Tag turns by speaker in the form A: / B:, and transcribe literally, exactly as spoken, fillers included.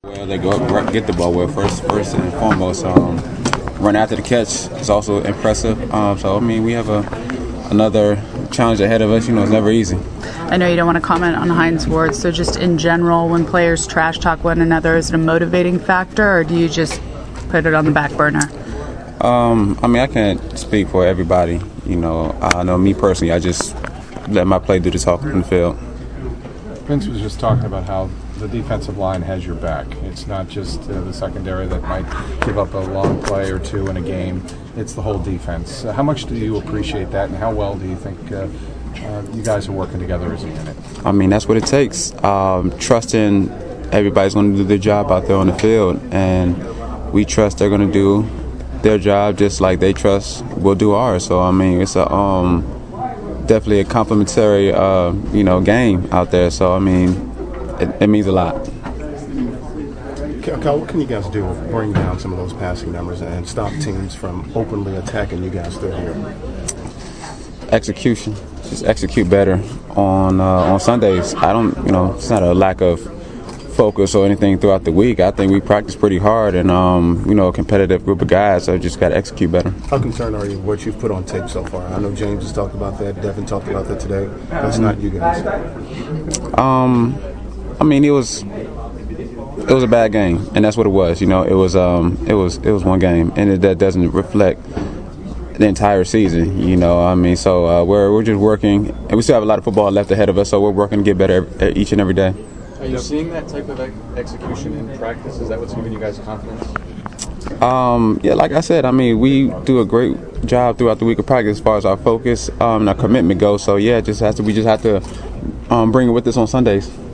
A: Well, they go up, get the ball well first, first and foremost. Um, run after the catch is also impressive. Um, so I mean, we have a another challenge ahead of us. You know, it's never easy.
B: I know you don't want to comment on Hines Ward, so just in general, when players trash talk one another, is it a motivating factor, or do you just put it on the back burner?
A: Um, I mean, I can't speak for everybody. You know, I know me personally, I just let my play do the talking in the field.
C: Vince was just talking about how the defensive line has your back. It's not just uh, the secondary that might give up a long play or two in a game. It's the whole defense. Uh, how much do you appreciate that, and how well do you think uh, uh, you guys are working together as a unit?
A: I mean, that's what it takes. Um, trusting everybody's going to do their job out there on the field, and we trust they're going to do their job just like they trust we'll do ours. So, I mean, it's a um, definitely a complimentary, uh, you know, game out there. So, I mean, it, it means a lot.
D: Kyle, what can you guys do to bring down some of those passing numbers and stop teams from openly attacking you guys through here?
A: Execution. Just execute better on uh, on Sundays. I don't, you know, it's not a lack of focus or anything throughout the week. I think we practice pretty hard, and um, you know, a competitive group of guys. So just got to execute better.
D: How concerned are you with what you've put on tape so far? I know James has talked about that. Devin talked about that today. That's not you guys.
A: Um, I mean, it was it was a bad game, and that's what it was. You know, it was um, it was it was one game, and it, that doesn't reflect the entire season. You know, I mean, so uh, we're we're just working, and we still have a lot of football left ahead of us. So we're working to get better every, each and every day.
E: Are you seeing that type of ex- execution in practice? Is that what's giving you guys confidence?
A: Um, yeah, like I said, I mean, we do a great job throughout the week of practice as far as our focus um, and our commitment goes. So yeah, it just has to we just have to um, bring it with us on Sundays.